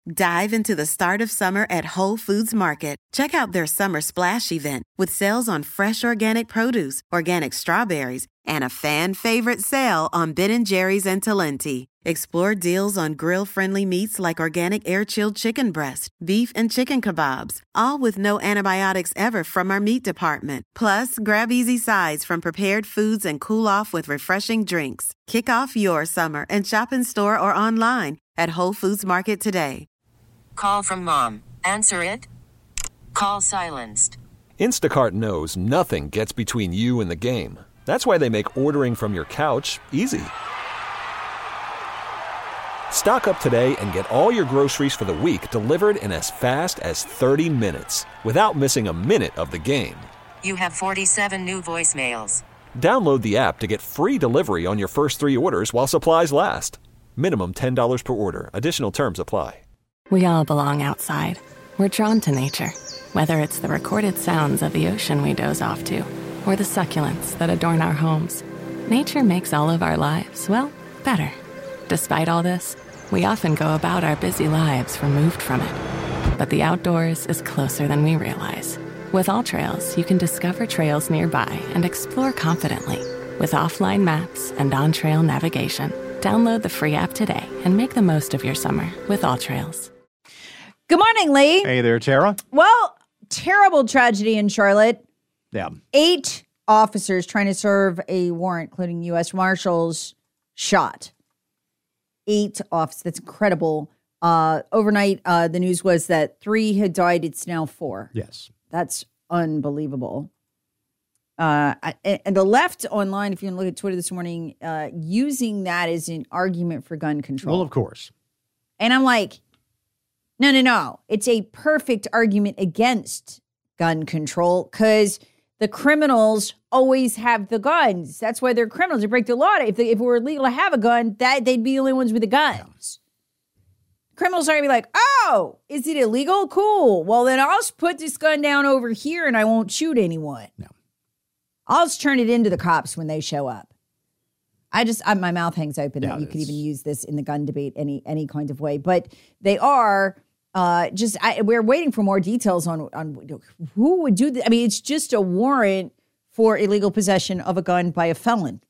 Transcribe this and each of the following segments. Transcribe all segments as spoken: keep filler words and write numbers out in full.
Dive into the start of summer at Whole Foods Market. Check out their Summer Splash event with sales on fresh organic produce, organic strawberries, and a fan-favorite sale on Ben and Jerry's and Talenti. Explore deals on grill-friendly meats like organic air-chilled chicken breast, beef and chicken kebabs, all with no antibiotics ever from our meat department. Plus, grab easy sides from prepared foods and cool off with refreshing drinks. Kick off your summer and shop in store or online at Whole Foods Market today. Call from mom. Answer it. Call silenced. Instacart knows nothing gets between you and the game. That's why they make ordering from your couch easy. Stock up today and get all your groceries for the week delivered in as fast as thirty minutes without missing a minute of the game. You have forty-seven new voicemails. Download the app to get free delivery on your first three orders while supplies last. Minimum ten dollars per order. Additional terms apply. We all belong outside. We're drawn to nature, whether it's the recorded sounds of the ocean we doze off to, or the succulents that adorn our homes. Nature makes all of our lives, well, better. Despite all this, we often go about our busy lives removed from it. But the outdoors is closer than we realize. With AllTrails, you can discover trails nearby and explore confidently. With offline maps and on-trail navigation, download the free app today and make the most of your summer with AllTrails. Good morning, Lee. Hey there, Tara. Well, terrible tragedy in Charlotte. Yeah. Eight officers trying to serve a warrant, including U S Marshals, shot. Eight officers. That's incredible. Uh, overnight, uh, the news was that three had died. It's now four. Yes. That's unbelievable. Uh, and the left online, if you look at Twitter this morning, uh, using that as an argument for gun control. Well, of course. And I'm like, no, no, no. It's a perfect argument against gun control because the criminals always have the guns. That's why they're criminals. They break the law. If, they, if it were illegal to have a gun, that they'd be the only ones with the guns. Yeah. Criminals are going to be like, oh, is it illegal? Cool. Well, then I'll just put this gun down over here and I won't shoot anyone. No. I'll just turn it into the cops when they show up. I just, I, my mouth hangs open Yeah, that you could even use this in the gun debate any any kind of way. But they are uh, just, I, we're waiting for more details on, on who would do this. I mean, it's just a warrant for illegal possession of a gun by a felon.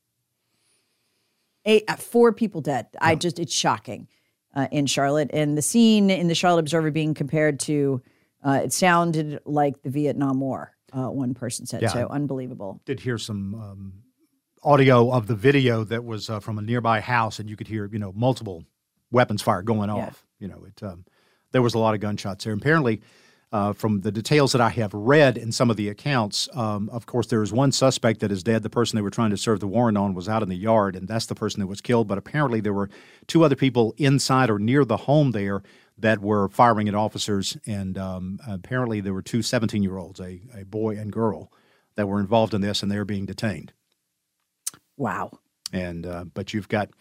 Eight, uh, four people dead. Yeah. I just, it's shocking uh, in Charlotte. And the scene in the Charlotte Observer being compared to, uh, it sounded like the Vietnam War, uh, one person said. Yeah. So unbelievable. Did hear some um, audio of the video that was uh, from a nearby house, and you could hear, you know, multiple weapons fire going off. Yeah. You know, it um, there was a lot of gunshots there. Apparently, uh, from the details that I have read in some of the accounts, um, of course, there is one suspect that is dead. The person they were trying to serve the warrant on was out in the yard, and that's the person that was killed. But apparently there were two other people inside or near the home there that were firing at officers, and um, apparently there were two seventeen-year-olds, a, a boy and girl, that were involved in this, and they are being detained. Wow. And uh, but you've got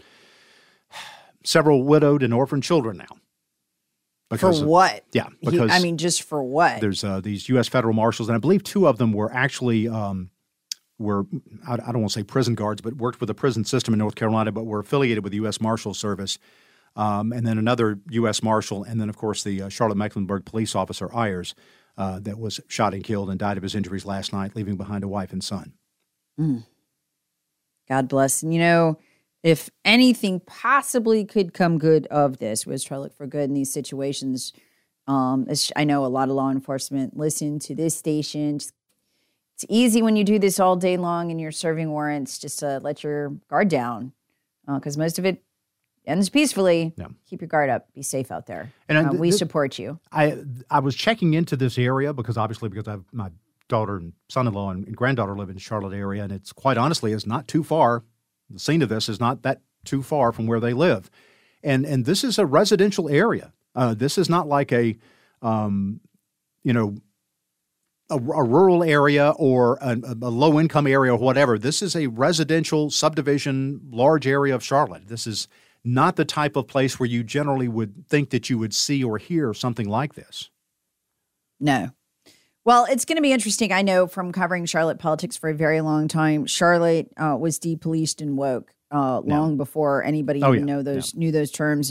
several widowed and orphaned children now. For what? Of, yeah. Because he, I mean, just for what? There's uh, these U S federal marshals, and I believe two of them were actually um, were, I, I don't want to say prison guards, but worked with the prison system in North Carolina, but were affiliated with the U S Marshal Service. Um, and then another U S Marshal, and then, of course, the uh, Charlotte-Mecklenburg police officer, Ayers, uh, that was shot and killed and died of his injuries last night, leaving behind a wife and son. Mm. God bless. And, you know, if anything possibly could come good of this, was try to look for good in these situations. Um, I know a lot of law enforcement listen to this station. Just, it's easy when you do this all day long and you're serving warrants just to let your guard down because uh, most of it ends peacefully. Yeah. Keep your guard up. Be safe out there. And uh, th- we th- support you. I I was checking into this area because obviously because I have my daughter and son-in-law and granddaughter live in the Charlotte area, and it's quite honestly is not too far. The scene of this is not that too far from where they live. And and this is a residential area. Uh, this is not like a, um, you know, a, a rural area or a, a low-income area or whatever. This is a residential subdivision, large area of Charlotte. This is not the type of place where you generally would think that you would see or hear something like this. No. Well, it's going to be interesting. I know from covering Charlotte politics for a very long time, Charlotte uh, was depoliced and woke uh, long yeah. before anybody oh, even yeah. know those yeah. knew those terms. And right.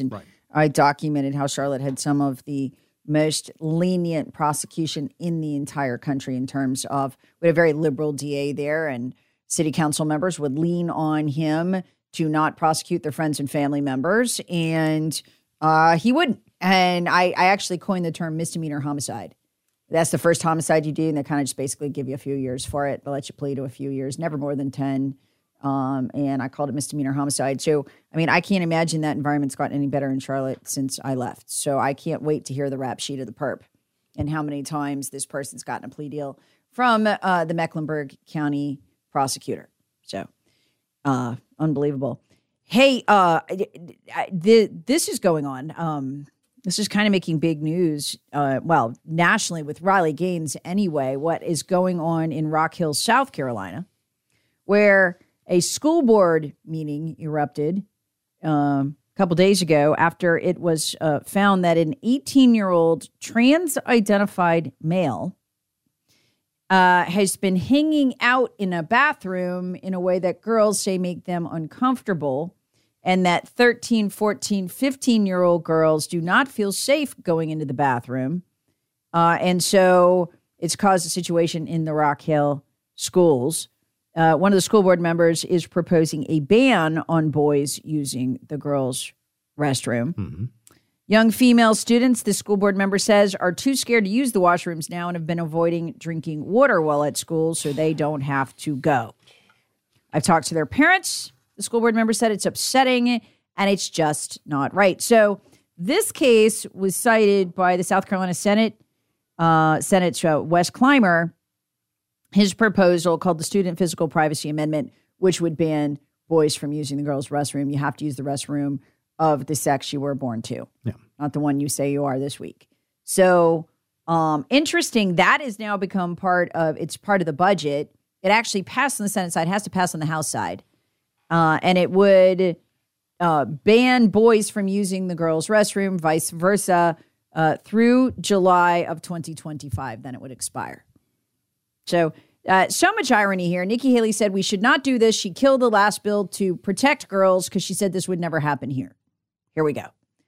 I documented how Charlotte had some of the most lenient prosecution in the entire country in terms of, we had a very liberal D A there, and city council members would lean on him to not prosecute their friends and family members, and uh, he wouldn't. And I, I actually coined the term misdemeanor homicide. That's the first homicide you do, and they kind of just basically give you a few years for it. They'll let you plead to a few years, never more than ten. Um, and I called it misdemeanor homicide. So, I mean, I can't imagine that environment's gotten any better in Charlotte since I left. So I can't wait to hear the rap sheet of the perp and how many times this person's gotten a plea deal from uh, the Mecklenburg County prosecutor. So, uh, unbelievable. Hey, uh, the, this is going on. Um, This is kind of making big news, uh, well, nationally with Riley Gaines anyway, what is going on in Rock Hill, South Carolina, where a school board meeting erupted um, a couple days ago after it was uh, found that an eighteen-year-old trans-identified male uh, has been hanging out in a bathroom in a way that girls say make them uncomfortable, and that thirteen, fourteen, fifteen-year-old girls do not feel safe going into the bathroom. Uh, and so it's caused a situation in the Rock Hill schools. Uh, one of the school board members is proposing a ban on boys using the girls' restroom. Mm-hmm. Young female students, the school board member says, are too scared to use the washrooms now and have been avoiding drinking water while at school so they don't have to go. I've talked to their parents. The school board member said it's upsetting and it's just not right. So this case was cited by the South Carolina Senate, uh, Senate uh, Wes Clymer, his proposal called the Student Physical Privacy Amendment, which would ban boys from using the girls' restroom. You have to use the restroom of the sex you were born to, yeah. not the one you say you are this week. So um, interesting. That has now become part of, it's part of the budget. It actually passed on the Senate side, has to pass on the House side. Uh, and it would uh, ban boys from using the girls' restroom, vice versa, uh, through July of twenty twenty-five. Then it would expire. So, uh, so much irony here. Nikki Haley said we should not do this. She killed the last bill to protect girls because she said this would never happen here. Here we go.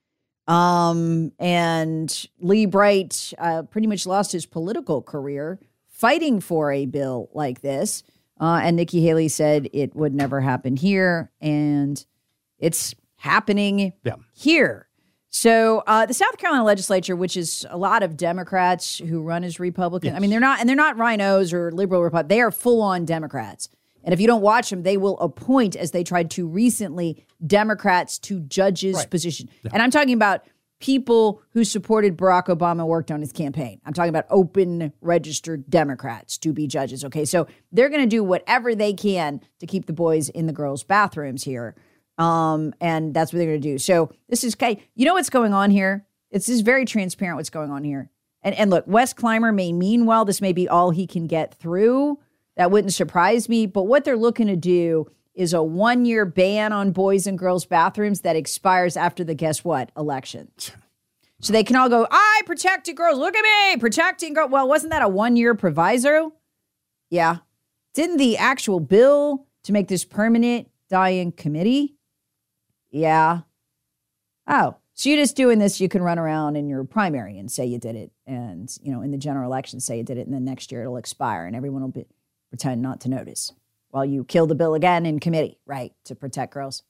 Um, and Lee Bright uh, pretty much lost his political career fighting for a bill like this. Uh, and Nikki Haley said it would never happen here. And it's happening yeah. here. So uh, the South Carolina legislature, which is a lot of Democrats who run as Republicans. Yes. I mean, they're not, and they're not rhinos or liberal Republicans. They are full on Democrats. And if you don't watch them, they will appoint, as they tried to recently, Democrats to judges' right. position. Yeah. And I'm talking about people who supported Barack Obama, worked on his campaign. I'm talking about open registered Democrats to be judges. Okay, so they're going to do whatever they can to keep the boys in the girls' bathrooms here. Um, and that's what they're going to do. So this is, you know what's going on here? It's just very transparent what's going on here. And and look, Wes Clymer may mean well. This may be all he can get through. That wouldn't surprise me. But what they're looking to do is a one-year ban on boys and girls' bathrooms that expires after the, guess what, election. So they can all go, I protected girls. Look at me, protecting girls. Well, wasn't that a one-year proviso? Yeah. Didn't the actual bill to make this permanent die in committee? Yeah. Oh, so you're just doing this, you can run around in your primary and say you did it. And, you know, in the general election, say you did it. And then next year it'll expire and everyone will be, pretend not to notice while you kill the bill again in committee, right, to protect girls.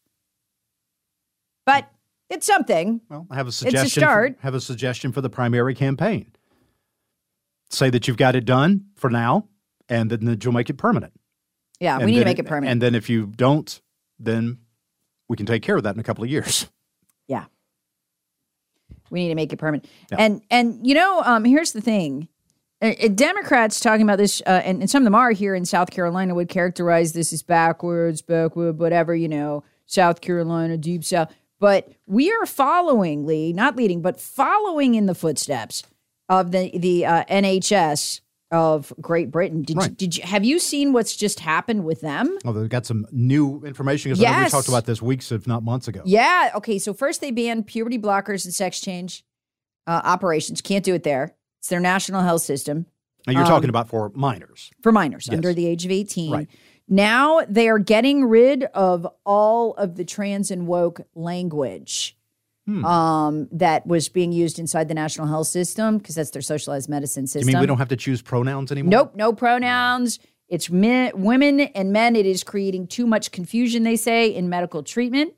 But it's something. Well, I have a suggestion. It's a start. For, have a suggestion for the primary campaign. Say that you've got it done for now, and then you'll make it permanent. Yeah, and we need then, to make it permanent. And then if you don't, then we can take care of that in a couple of years. Yeah. We need to make it permanent. Yeah. And, and you know, um, here's the thing. Uh, Democrats talking about this, uh, and, and some of them are here in South Carolina, would characterize this as backwards, backward, whatever, you know, South Carolina, deep South. But we are following, Lee, not leading, but following in the footsteps of the the uh, N H S of Great Britain. Did right. you, did you have you seen what's just happened with them? Oh, they've got some new information because yes. I know we talked about this weeks, if not months ago. Yeah. Okay. So first they banned puberty blockers and sex change uh, operations. Can't do it there. It's their national health system. And you're um, talking about for minors. For minors yes. under the age of eighteen. Right. Now they are getting rid of all of the trans and woke language. Hmm. Um, that was being used inside the National Health System because that's their socialized medicine system. You mean we don't have to choose pronouns anymore? Nope, no pronouns. It's men, women and men. It is creating too much confusion, they say, in medical treatment.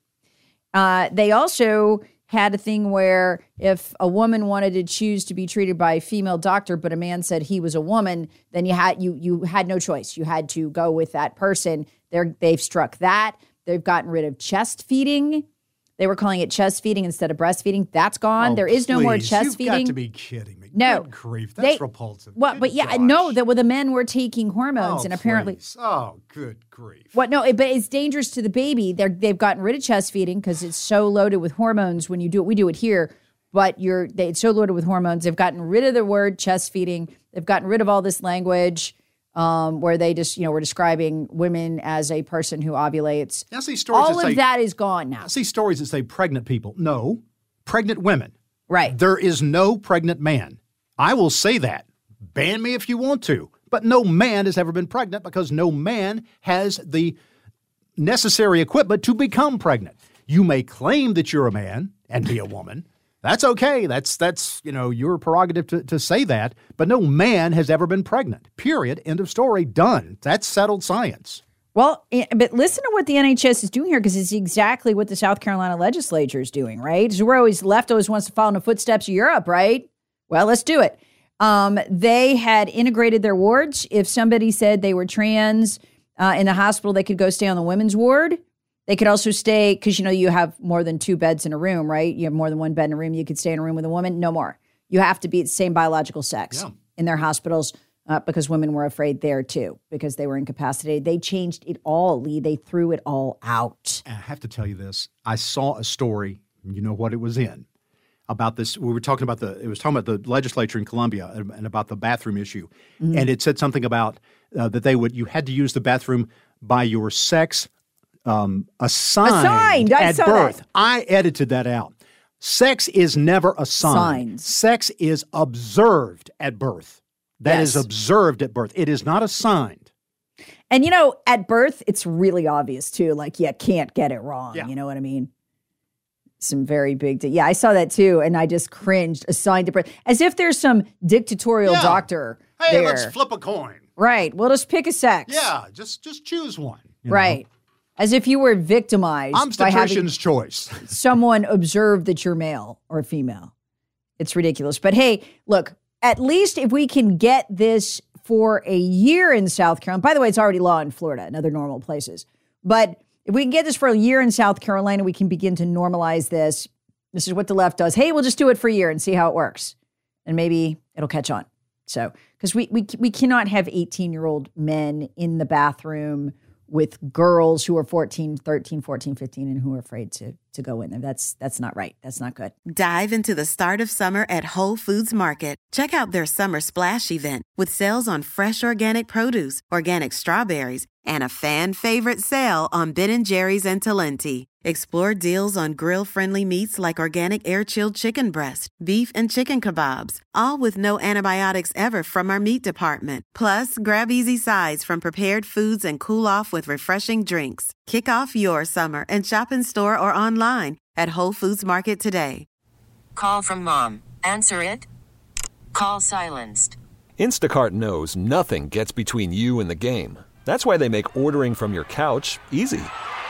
Uh, they also had a thing where if a woman wanted to choose to be treated by a female doctor, but a man said he was a woman, then you had you you had no choice. You had to go with that person. They're, they've struck that. They've gotten rid of chest feeding. They were calling it chest feeding instead of breastfeeding. That's gone. Oh, there is no please. more chest You've feeding. You've got to be kidding me. No. Good grief. That's they, repulsive. What? Good But yeah, gosh. no, that well, the men were taking hormones oh, and apparently. Please. Oh, good grief. What? No, it, but it's dangerous to the baby. They're, they've gotten rid of chest feeding because it's so loaded with hormones when you do it. We do it here, but you're they, it's so loaded with hormones. They've gotten rid of the word chest feeding. They've gotten rid of all this language. Um, where they just, you know, were describing women as a person who ovulates. Now, see stories All that of say, that is gone now. I see stories that say pregnant people. No, pregnant women. Right. There is no pregnant man. I will say that. Ban me if you want to. But no man has ever been pregnant because no man has the necessary equipment to become pregnant. You may claim that you're a man and be a woman. That's okay. That's, that's you know, your prerogative to, to say that. But no man has ever been pregnant. Period. End of story. Done. That's settled science. Well, but listen to what the N H S is doing here because it's exactly what the South Carolina legislature is doing, right? So we're always left always wants to follow in the footsteps of Europe, right? Well, let's do it. Um, they had integrated their wards. If somebody said they were trans uh, in the hospital, they could go stay on the women's ward. They could also stay, because, you know, you have more than two beds in a room, right? You have more than one bed in a room. You could stay in a room with a woman. No more. You have to be the same biological sex yeah. in their hospitals uh, because women were afraid there, too, because they were incapacitated. They changed it all, Lee. They threw it all out. I have to tell you this. I saw a story, you know what it was in, about this. We were talking about the, it was talking about the legislature in Columbia and, and about the bathroom issue. Mm-hmm. And it said something about uh, that they would, you had to use the bathroom by your sex Um, assigned, assigned. I at saw birth. That. I edited that out. Sex is never assigned. Signs. Sex is observed at birth. That Yes. is observed at birth. It is not assigned. And, you know, at birth, it's really obvious, too. Like, you can't get it wrong. Yeah. You know what I mean? Some very big, di- yeah, I saw that, too. And I just cringed, assigned to birth, as if there's some dictatorial Yeah. doctor Hey, there. let's flip a coin. Right. Well, just pick a sex. Yeah, just just choose one. you know? Right. As if you were victimized by having Obstetrician's choice. someone observe that you're male or female. It's ridiculous. But hey, look, at least if we can get this for a year in South Carolina, by the way, it's already law in Florida and other normal places. But if we can get this for a year in South Carolina, we can begin to normalize this. This is what the left does. Hey, we'll just do it for a year and see how it works. And maybe it'll catch on. So, because we, we, we cannot have eighteen-year-old men in the bathroom with girls who are fourteen, thirteen, fourteen, fifteen, and who are afraid to to go in there. That's that's not right. That's not good. Dive into the start of summer at Whole Foods Market. Check out their summer splash event with sales on fresh organic produce, organic strawberries, and a fan favorite sale on Ben and Jerry's and Talenti. Explore deals on grill-friendly meats like organic air-chilled chicken breast, beef and chicken kebabs, all with no antibiotics ever from our meat department. Plus, grab easy sides from prepared foods and cool off with refreshing drinks. Kick off your summer and shop in store or online at Whole Foods Market today. Call from mom. Answer it. Call silenced. Instacart knows nothing gets between you and the game. That's why they make ordering from your couch easy.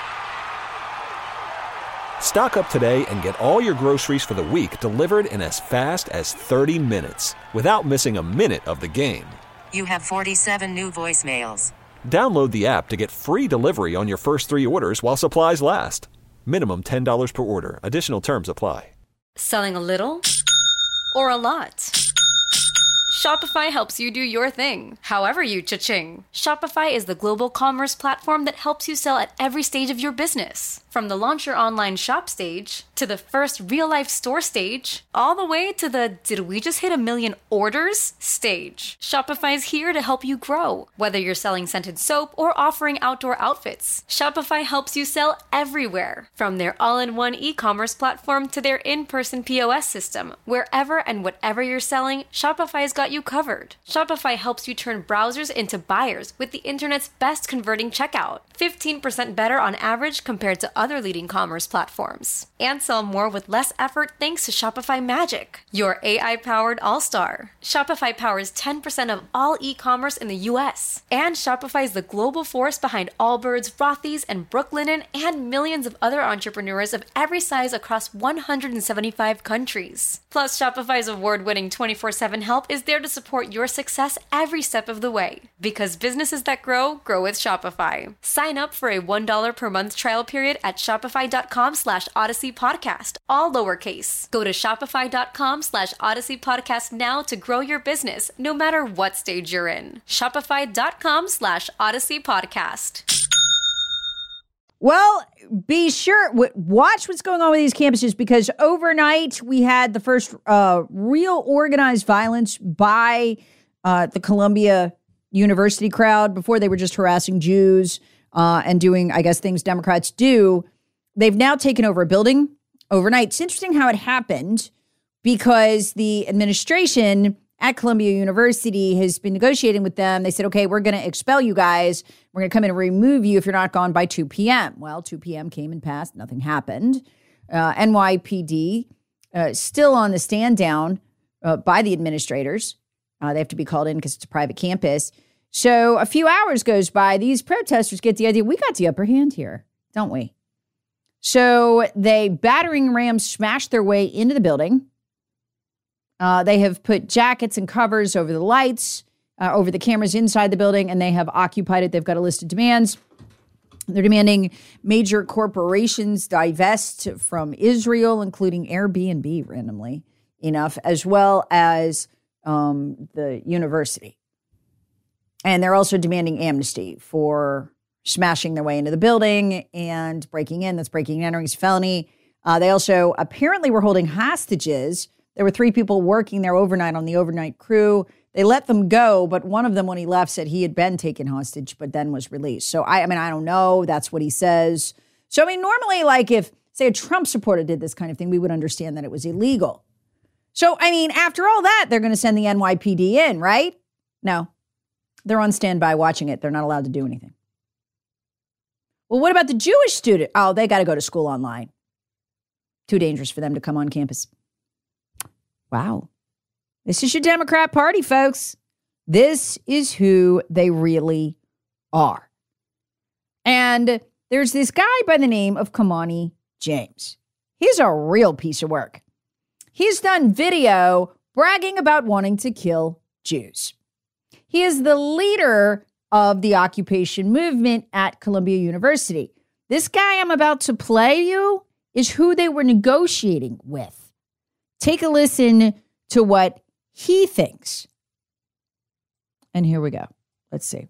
Stock up today and get all your groceries for the week delivered in as fast as thirty minutes without missing a minute of the game. You have forty-seven new voicemails. Download the app to get free delivery on your first three orders while supplies last. Minimum ten dollars per order. Additional terms apply. Selling a little or a lot? Shopify helps you do your thing, however you cha-ching. Shopify is the global commerce platform that helps you sell at every stage of your business. From the launch your online shop stage, to the first real-life store stage, all the way to the did we just hit a million orders stage. Shopify's here to help you grow. Whether you're selling scented soap or offering outdoor outfits, Shopify helps you sell everywhere. From their all-in-one e-commerce platform to their in-person P O S system, wherever and whatever you're selling, Shopify's got got you covered. Shopify helps you turn browsers into buyers with the internet's best converting checkout, fifteen percent better on average compared to other leading commerce platforms. And sell more with less effort thanks to Shopify Magic, your A I-powered all-star. Shopify powers ten percent of all e-commerce in the U S. And Shopify is the global force behind Allbirds, Rothy's, and Brooklinen, and millions of other entrepreneurs of every size across one hundred seventy-five countries. Plus, Shopify's award-winning twenty-four seven help is there to support your success every step of the way. Because businesses that grow, grow with Shopify. Sign up for a one dollar per month trial period at shopify.com slash Odyssey Podcast, all lowercase. Go to shopify.com slash Odyssey Podcast now to grow your business, no matter what stage you're in. Shopify.com slash Odyssey Podcast. Well, be sure, w- watch what's going on with these campuses, because overnight we had the first uh, real organized violence by uh, the Columbia University crowd. Before, they were just harassing Jews uh, and doing, I guess, things Democrats do. They've now taken over a building overnight. It's interesting how it happened, because the administration at Columbia University has been negotiating with them. They said, okay, we're going to expel you guys. We're going to come in and remove you if you're not gone by two p.m. Well, two p.m. came and passed. Nothing happened. Uh, N Y P D uh, still on the stand down uh, by the administrators. Uh, they have to be called in because it's a private campus. So a few hours goes by. These protesters get the idea, we got the upper hand here, don't we? So they battering rams smash their way into the building. Uh, they have put jackets and covers over the lights, uh, over the cameras inside the building, and they have occupied it. They've got a list of demands. They're demanding major corporations divest from Israel, including Airbnb, randomly enough, as well as um, the university. And they're also demanding amnesty for smashing their way into the building and breaking in. That's breaking and entering is felony. Uh, they also apparently were holding hostages. There were three people working there overnight on the overnight crew. They let them go, but one of them, when he left, said he had been taken hostage, but then was released. So, I, I mean, I don't know. That's what he says. So, I mean, normally, like if, say, a Trump supporter did this kind of thing, we would understand that it was illegal. So, I mean, after all that, they're going to send the N Y P D in, right? No. They're on standby watching it. They're not allowed to do anything. Well, what about the Jewish student? Oh, they got to go to school online. Too dangerous for them to come on campus. Wow. This is your Democrat Party, folks. This is who they really are. And there's this guy by the name of Kamani James. He's a real piece of work. He's done video bragging about wanting to kill Jews. He is the leader of the occupation movement at Columbia University. This guy I'm about to play you is who they were negotiating with. Take a listen to what he thinks. And here we go. Let's see.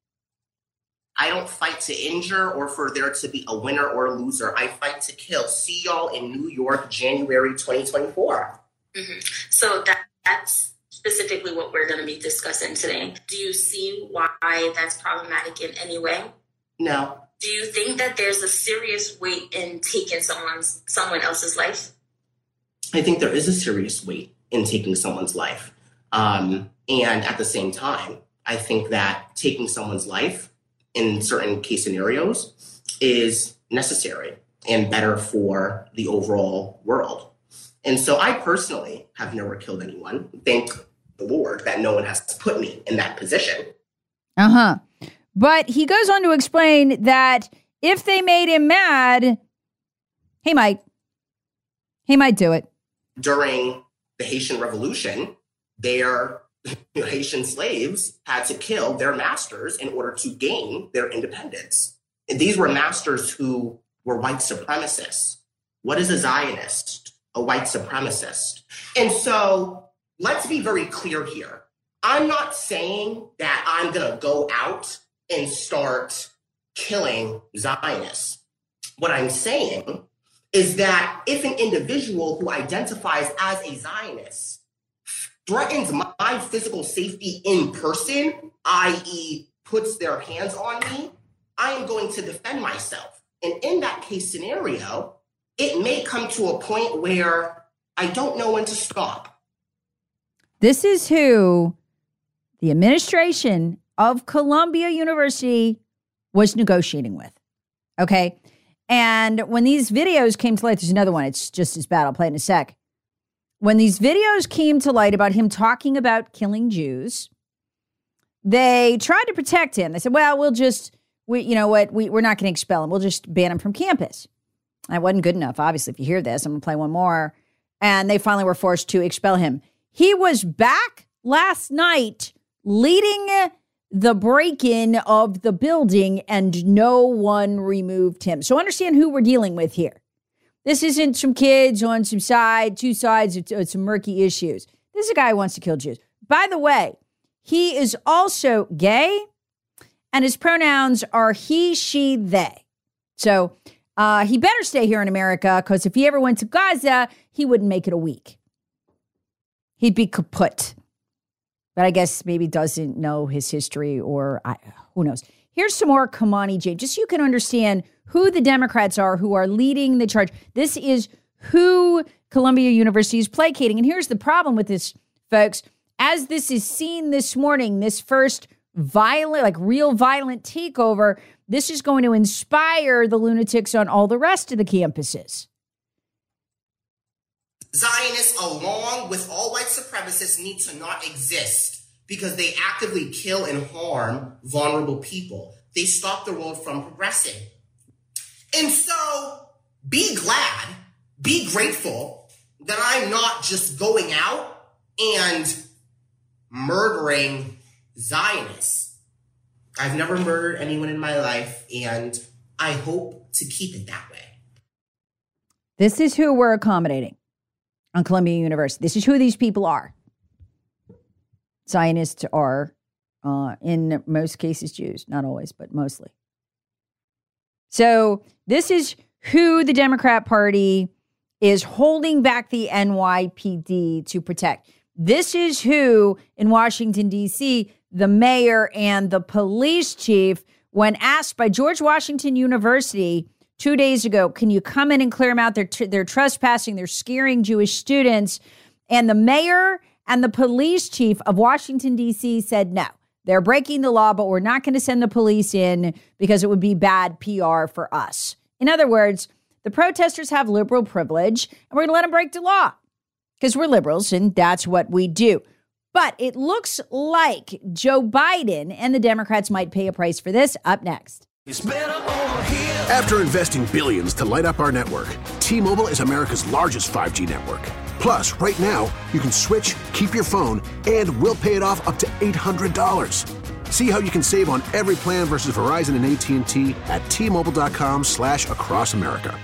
I don't fight to injure or for there to be a winner or a loser. I fight to kill. See y'all in New York, January twenty twenty-four. Mm-hmm. So that, that's specifically what we're going to be discussing today. Do you see why that's problematic in any way? No. Do you think that there's a serious weight in taking someone's someone else's life? I think there is a serious weight in taking someone's life. Um, and at the same time, I think that taking someone's life in certain case scenarios is necessary and better for the overall world. And so I personally have never killed anyone. Thank the Lord that no one has put me in that position. Uh-huh. But he goes on to explain that if they made him mad, he might. He might do it. During the Haitian Revolution, their Haitian slaves had to kill their masters in order to gain their independence. And these were masters who were white supremacists. What is a Zionist? A white supremacist. And so let's be very clear here. I'm not saying that I'm going to go out and start killing Zionists. What I'm saying is that if an individual who identifies as a Zionist threatens my physical safety in person, that is puts their hands on me, I am going to defend myself. And in that case scenario, it may come to a point where I don't know when to stop. This is who the administration of Columbia University was negotiating with. Okay. And when these videos came to light, there's another one. It's just as bad. I'll play it in a sec. When these videos came to light about him talking about killing Jews, they tried to protect him. They said, well, we'll just, we, you know what, we, we're not going to expel him. We'll just ban him from campus. That wasn't good enough. Obviously, if you hear this, I'm going to play one more. And they finally were forced to expel him. He was back last night leading the break-in of the building, and no one removed him. So understand who we're dealing with here. This isn't some kids on some side, two sides of, of some murky issues. This is a guy who wants to kill Jews. By the way, he is also gay, and his pronouns are he, she, they. So uh, he better stay here in America, because if he ever went to Gaza, he wouldn't make it a week. He'd be kaput. But I guess maybe doesn't know his history, or I, who knows. Here's some more Kamani J, just so you can understand who the Democrats are who are leading the charge. This is who Columbia University is placating. And here's the problem with this, folks. As this is seen this morning, this first violent, like real violent takeover, this is going to inspire the lunatics on all the rest of the campuses. Zionists, along with all white supremacists, need to not exist because they actively kill and harm vulnerable people. They stop the world from progressing. And so be glad, be grateful that I'm not just going out and murdering Zionists. I've never murdered anyone in my life, and I hope to keep it that way. This is who we're accommodating on Columbia University. This is who these people are. Zionists are, uh, in most cases, Jews. Not always, but mostly. So this is who the Democrat Party is holding back the N Y P D to protect. This is who, in Washington, D C, the mayor and the police chief, when asked by George Washington University two days ago, can you come in and clear them out? They're, t- they're trespassing. They're scaring Jewish students. And the mayor and the police chief of Washington, D C said, no, they're breaking the law, but we're not going to send the police in because it would be bad P R for us. In other words, the protesters have liberal privilege, and we're going to let them break the law because we're liberals, and that's what we do. But it looks like Joe Biden and the Democrats might pay a price for this. Up next. After investing billions to light up our network, T-Mobile is America's largest five G network. Plus, right now, you can switch, keep your phone, and we'll pay it off up to eight hundred dollars. See how you can save on every plan versus Verizon and A T and T at T-Mobile.com slash across America.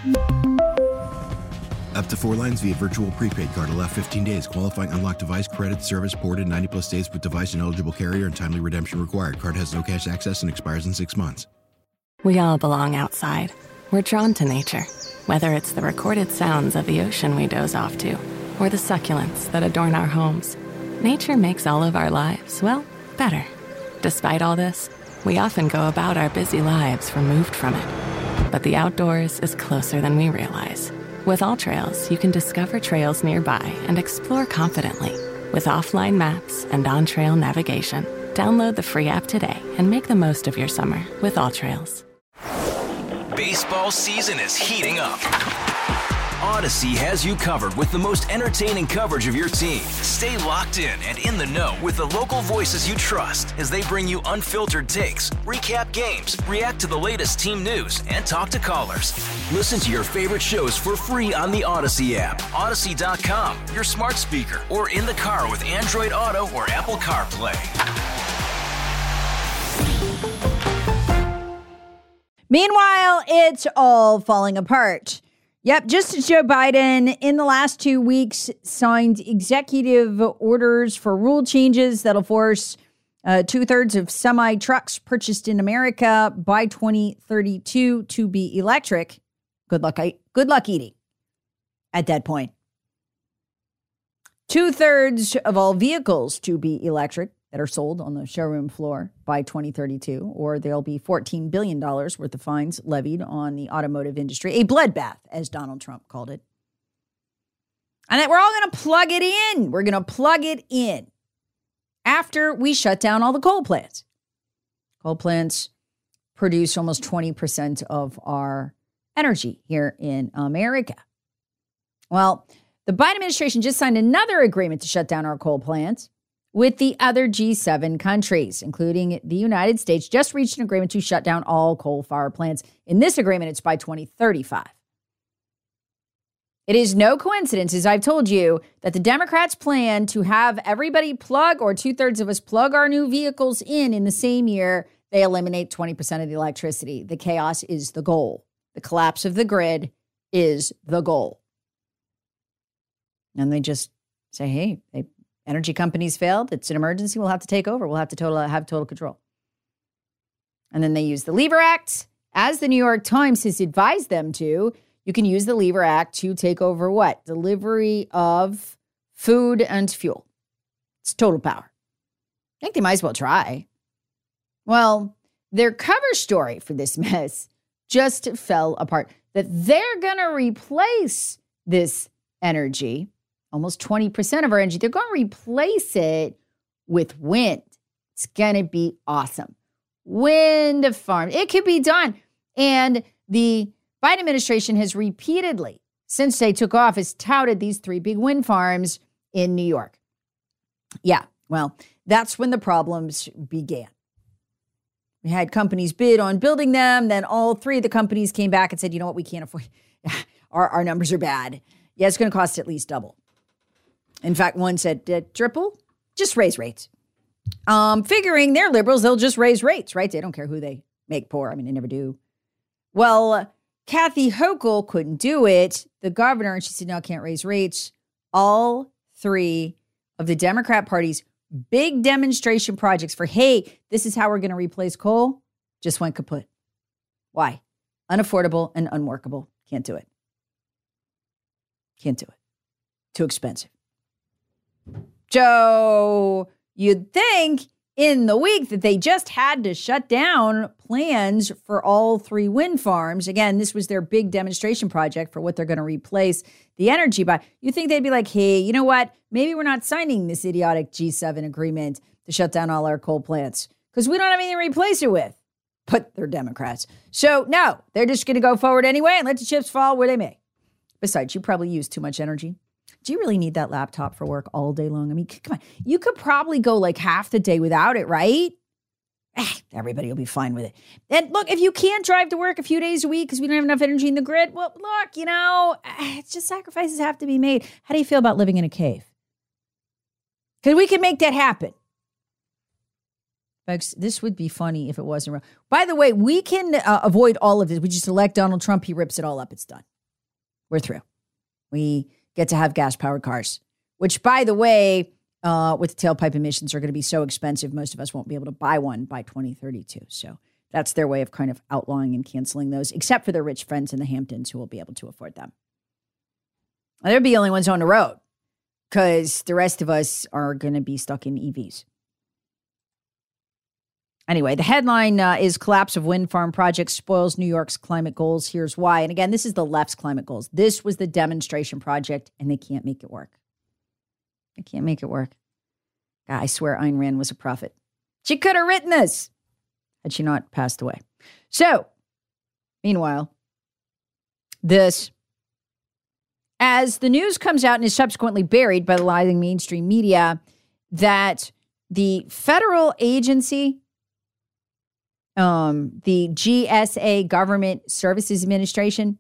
Up to four lines via virtual prepaid card. Allow fifteen days. Qualifying unlocked device credit. Service ported ninety plus days with device and eligible carrier and timely redemption required. Card has no cash access and expires in six months. We all belong outside. We're drawn to nature, whether it's the recorded sounds of the ocean we doze off to, or the succulents that adorn our homes. Nature makes all of our lives, well, better. Despite all this, we often go about our busy lives removed from it. But the outdoors is closer than we realize. With AllTrails, you can discover trails nearby and explore confidently. With offline maps and on-trail navigation, download the free app today and make the most of your summer with AllTrails. Baseball season is heating up. Odyssey has you covered with the most entertaining coverage of your team. Stay locked in and in the know with the local voices you trust as they bring you unfiltered takes, recap games, react to the latest team news, and talk to callers. Listen to your favorite shows for free on the Odyssey app, Odyssey dot com, your smart speaker, or in the car with Android Auto or Apple CarPlay. Meanwhile, it's all falling apart. Yep, just as Joe Biden in the last two weeks signed executive orders for rule changes that'll force uh, two-thirds of semi-trucks purchased in America by twenty thirty-two to be electric. Good luck, good luck eating at that point. Two-thirds of all vehicles to be electric that are sold on the showroom floor by twenty thirty-two, or there'll be fourteen billion dollars worth of fines levied on the automotive industry. A bloodbath, as Donald Trump called it. And that we're all going to plug it in. We're going to plug it in after we shut down all the coal plants. Coal plants produce almost twenty percent of our energy here in America. Well, the Biden administration just signed another agreement to shut down our coal plants with the other G seven countries, including the United States, just reached an agreement to shut down all coal-fired plants. In this agreement, it's by twenty thirty-five. It is no coincidence, as I've told you, that the Democrats plan to have everybody plug, or two-thirds of us plug our new vehicles in in the same year. They eliminate twenty percent of the electricity. The chaos is the goal. The collapse of the grid is the goal. And they just say, hey, they, energy companies failed. It's an emergency. We'll have to take over. We'll have to total, have total control. And then they use the Lever Act, as the New York Times has advised them to. You can use the Lever Act to take over what? Delivery of food and fuel. It's total power. I think they might as well try. Well, their cover story for this mess just fell apart. That they're going to replace this energy, almost twenty percent of our energy, they're going to replace it with wind. It's going to be awesome. Wind farm. It could be done. And the Biden administration has repeatedly, since they took office, touted these three big wind farms in New York. Yeah, well, that's when the problems began. We had companies bid on building them. Then all three of the companies came back and said, you know what, we can't afford. our, our numbers are bad. Yeah, it's going to cost at least double. In fact, one said, uh, triple, just raise rates. Um, figuring they're liberals, they'll just raise rates, right? They don't care who they make poor. I mean, they never do. Well, Kathy Hochul couldn't do it, the governor, and she said, no, I can't raise rates. All three of the Democrat Party's big demonstration projects for, hey, this is how we're going to replace coal, just went kaput. Why? Unaffordable and unworkable. Can't do it. Can't do it. Too expensive. So you'd think in the week that they just had to shut down plans for all three wind farms. Again, this was their big demonstration project for what they're going to replace the energy by. You think they'd be like, hey, you know what? Maybe we're not signing this idiotic G seven agreement to shut down all our coal plants because we don't have anything to replace it with. But they're Democrats. So no, they're just going to go forward anyway and let the chips fall where they may. Besides, you probably use too much energy. Do you really need that laptop for work all day long? I mean, come on. You could probably go like half the day without it, right? Eh, everybody will be fine with it. And look, if you can't drive to work a few days a week because we don't have enough energy in the grid, well, look, you know, it's just sacrifices have to be made. How do you feel about living in a cave? Because we can make that happen. Folks, this would be funny if it wasn't real. By the way, we can uh, avoid all of this. We just elect Donald Trump. He rips it all up. It's done. We're through. We get to have gas-powered cars, which, by the way, uh, with the tailpipe emissions are going to be so expensive, most of us won't be able to buy one by twenty thirty-two. So that's their way of kind of outlawing and canceling those, except for their rich friends in the Hamptons who will be able to afford them. They'll be the only ones on the road because the rest of us are going to be stuck in E Vs. Anyway, the headline uh, is Collapse of Wind Farm Project Spoils New York's Climate Goals. Here's why. And again, this is the left's climate goals. This was the demonstration project, and they can't make it work. They can't make it work. God, I swear Ayn Rand was a prophet. She could have written this had she not passed away. So, meanwhile, this, as the news comes out and is subsequently buried by the lying mainstream media, that the federal agency, Um, the G S A, Government Services Administration,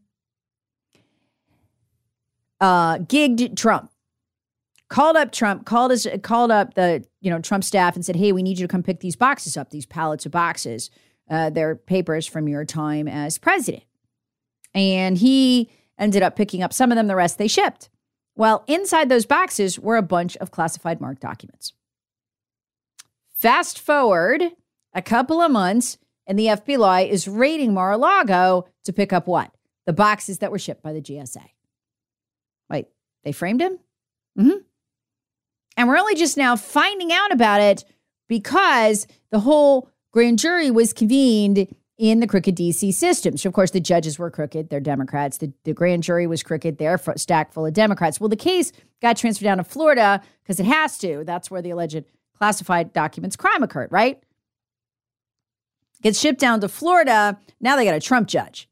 uh, gigged Trump, called up Trump, called us, called up the, you know, Trump staff and said, hey, we need you to come pick these boxes up, these pallets of boxes. Uh, they're papers from your time as president. And he ended up picking up some of them, the rest they shipped. Well, inside those boxes were a bunch of classified marked documents. Fast forward a couple of months, and the F B I is raiding Mar-a-Lago to pick up what? The boxes that were shipped by the G S A. Wait, they framed him? Mm-hmm. And we're only just now finding out about it because the whole grand jury was convened in the crooked D C system. So, of course, the judges were crooked. They're Democrats. The, the grand jury was crooked. They're f- stacked full of Democrats. Well, the case got transferred down to Florida because it has to. That's where the alleged classified documents crime occurred, right? Gets shipped down to Florida. Now they got a Trump judge.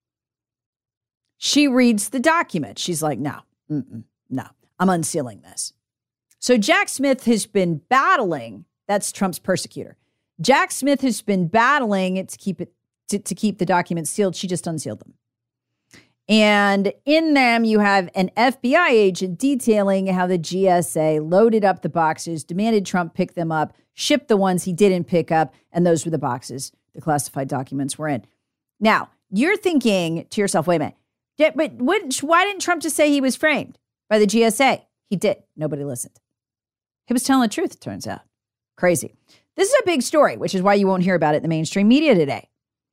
She reads the document. She's like, no, mm-mm, no, I'm unsealing this. So Jack Smith has been battling. That's Trump's persecutor. Jack Smith has been battling to keep it to, to keep the documents sealed. She just unsealed them. And in them, you have an F B I agent detailing how the G S A loaded up the boxes, demanded Trump pick them up, shipped the ones he didn't pick up, and those were the boxes the classified documents were in. Now, you're thinking to yourself, wait a minute, yeah, but what, why didn't Trump just say he was framed by the G S A? He did. Nobody listened. He was telling the truth, it turns out. Crazy. This is a big story, which is why you won't hear about it in the mainstream media today.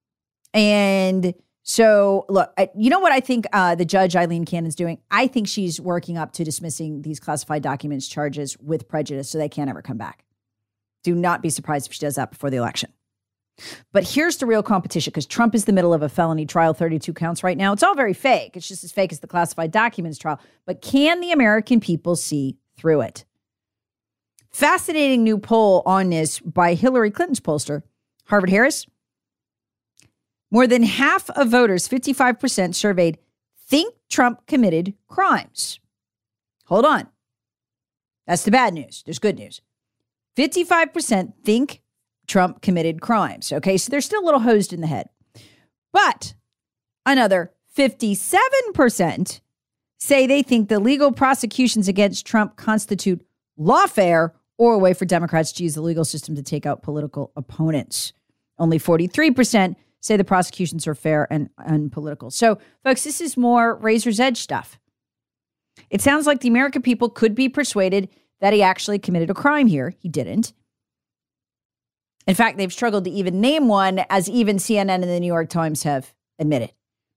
And so, look, I, you know what I think uh, the judge, Eileen Cannon's doing? I think she's working up to dismissing these classified documents charges with prejudice so they can't ever come back. Do not be surprised if she does that before the election. But here's the real competition, because Trump is in the middle of a felony trial, thirty-two counts right now. It's all very fake. It's just as fake as the classified documents trial. But can the American people see through it? Fascinating new poll on this by Hillary Clinton's pollster, Harvard Harris. More than half of voters, fifty-five percent surveyed, think Trump committed crimes. Hold on. That's the bad news. There's good news. fifty-five percent think Trump committed crimes. Okay, so they're still a little hosed in the head. But another fifty-seven percent say they think the legal prosecutions against Trump constitute lawfare or a way for Democrats to use the legal system to take out political opponents. Only forty-three percent say the prosecutions are fair and unpolitical. So, folks, this is more razor's edge stuff. It sounds like the American people could be persuaded that he actually committed a crime here. He didn't. In fact, they've struggled to even name one, as even C N N and the New York Times have admitted.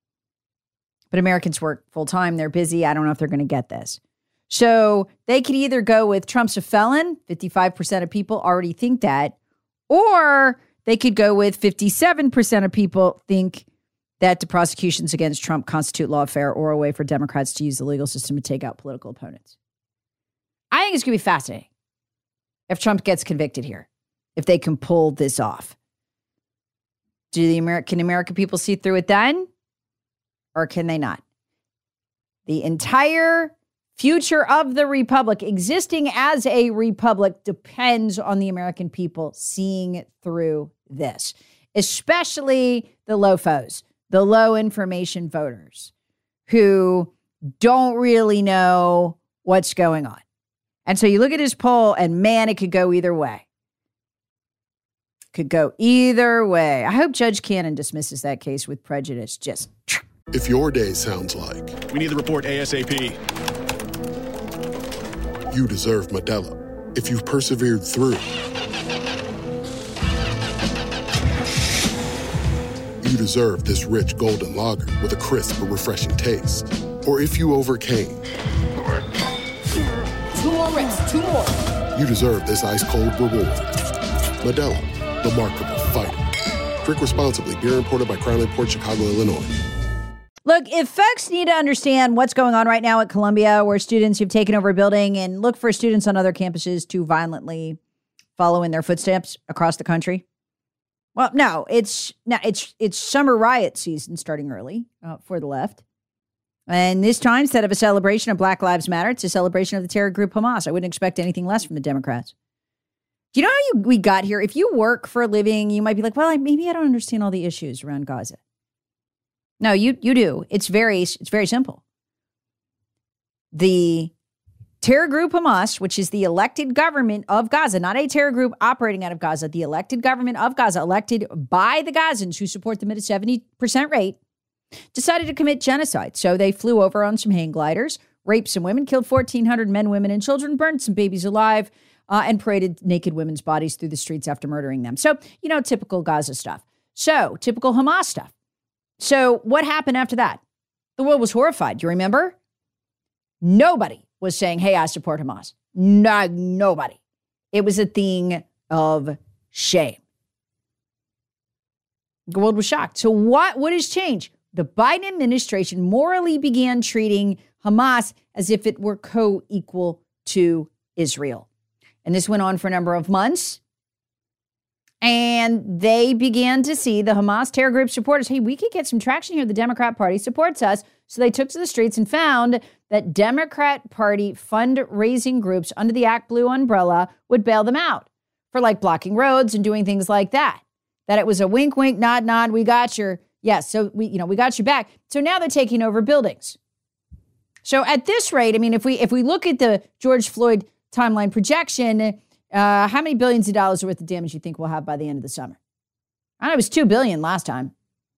But Americans work full time. They're busy. I don't know if they're going to get this. So they could either go with Trump's a felon. fifty-five percent of people already think that. Or they could go with fifty-seven percent of people think that the prosecutions against Trump constitute lawfare or a way for Democrats to use the legal system to take out political opponents. I think it's going to be fascinating if Trump gets convicted here, if they can pull this off. Do the American American people see through it then? Or can they not? The entire future of the republic, existing as a republic, depends on the American people seeing through this, especially the L O F Os, the low information voters who don't really know what's going on. And so you look at his poll and man, it could go either way. Could go either way. I hope Judge Cannon dismisses that case with prejudice. Just. If your day sounds like, we need the report ASAP. You deserve Modelo. If you've persevered through, you deserve this rich golden lager with a crisp but refreshing taste. Or if you overcame. Two more reps, two more. You deserve this ice cold reward. Modelo, the mark of a fighter. Drink responsibly. Beer imported by Crown Port Chicago, Illinois. Look, if folks need to understand what's going on right now at Columbia, where students have taken over a building, and look for students on other campuses to violently follow in their footsteps across the country. Well, no, it's no, it's it's summer riot season starting early uh, for the left. And this time, instead of a celebration of Black Lives Matter, it's a celebration of the terror group Hamas. I wouldn't expect anything less from the Democrats. Do you know how you, we got here? If you work for a living, you might be like, well, I, maybe I don't understand all the issues around Gaza. No, you you do. It's very it's very simple. The terror group Hamas, which is the elected government of Gaza, not a terror group operating out of Gaza, the elected government of Gaza, elected by the Gazans who support them at a seventy percent rate, decided to commit genocide. So they flew over on some hang gliders, raped some women, killed fourteen hundred men, women, and children, burned some babies alive, uh, and paraded naked women's bodies through the streets after murdering them. So, you know, typical Gaza stuff. So, typical Hamas stuff. So what happened after that? The world was horrified. You remember? Nobody was saying, hey, I support Hamas. No, nobody. It was a thing of shame. The world was shocked. So what, what has changed? The Biden administration morally began treating Hamas as if it were co-equal to Israel. And this went on for a number of months. And they began to see the Hamas terror group supporters, hey, we could get some traction here. The Democrat Party supports us. So they took to the streets and found that Democrat Party fundraising groups under the Act Blue umbrella would bail them out for like blocking roads and doing things like that. That it was a wink, wink, nod, nod. We got your, yes, so we, you know, we got you back. So now they're taking over buildings. So at this rate, I mean, if we if we look at the George Floyd timeline projection, uh, how many billions of dollars worth of damage you think we'll have by the end of the summer? I know it was two billion dollars last time.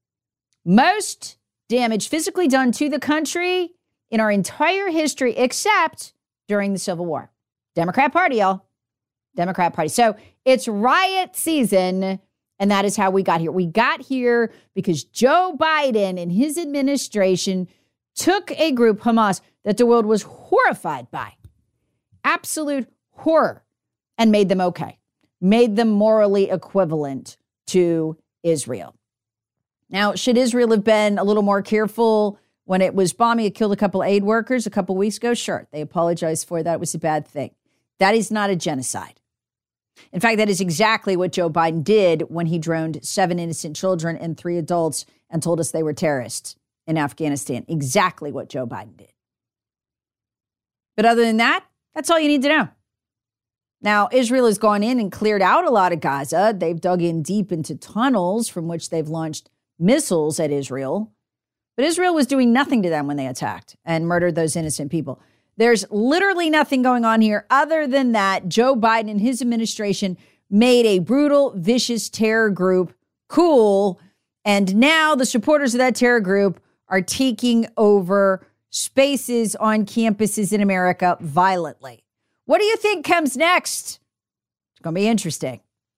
Most damage physically done to the country in our entire history, except during the Civil War. Democrat Party, y'all. Democrat Party. So it's riot season, and that is how we got here. We got here because Joe Biden and his administration took a group, Hamas, that the world was horrified by, absolute horror, and made them okay, made them morally equivalent to Israel. Now, should Israel have been a little more careful when it was bombing? It killed a couple aid workers a couple weeks ago. Sure, they apologized for that. It was a bad thing. That is not a genocide. In fact, that is exactly what Joe Biden did when he droned seven innocent children and three adults and told us they were terrorists in Afghanistan. Exactly what Joe Biden did. But other than that, that's all you need to know. Now, Israel has gone in and cleared out a lot of Gaza. They've dug in deep into tunnels from which they've launched missiles at Israel. But Israel was doing nothing to them when they attacked and murdered those innocent people. There's literally nothing going on here other than that Joe Biden and his administration made a brutal, vicious terror group cool. And now the supporters of that terror group are taking over spaces on campuses in America violently. What do you think comes next? It's going to be interesting.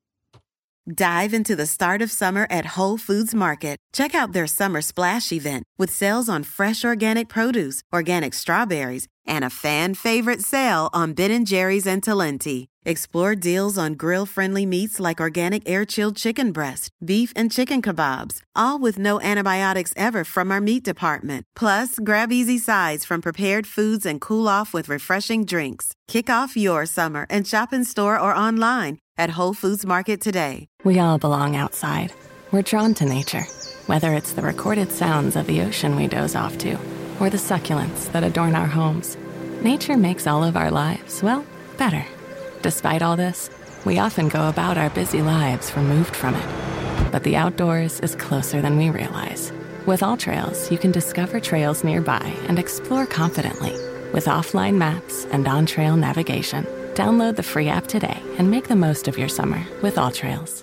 Dive into the start of summer at Whole Foods Market. Check out their Summer Splash event with sales on fresh organic produce, organic strawberries, and a fan favorite sale on Ben and Jerry's and Talenti. Explore deals on grill-friendly meats like organic air-chilled chicken breast, beef and chicken kebabs, all with no antibiotics ever from our meat department. Plus, grab easy sides from prepared foods and cool off with refreshing drinks. Kick off your summer and shop in store or online at Whole Foods Market today. We all belong outside. We're drawn to nature, whether it's the recorded sounds of the ocean we doze off to, or the succulents that adorn our homes. Nature makes all of our lives, well, better. Despite all this, we often go about our busy lives removed from it. But the outdoors is closer than we realize. With AllTrails, you can discover trails nearby and explore confidently. With offline maps and on-trail navigation, download the free app today and make the most of your summer with AllTrails.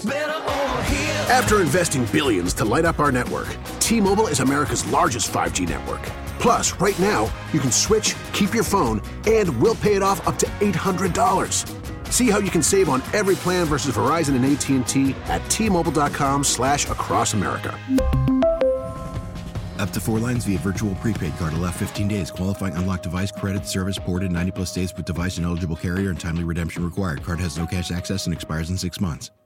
After investing billions to light up our network, T-Mobile is America's largest five G network. Plus, right now, you can switch, keep your phone, and we'll pay it off up to eight hundred dollars. See how you can save on every plan versus Verizon and A T and T at T-Mobile.com slash across America. Up to four lines via virtual prepaid card. Allow fifteen days. Qualifying unlocked device credit service ported ninety plus days with device and eligible carrier and timely redemption required. Card has no cash access and expires in six months.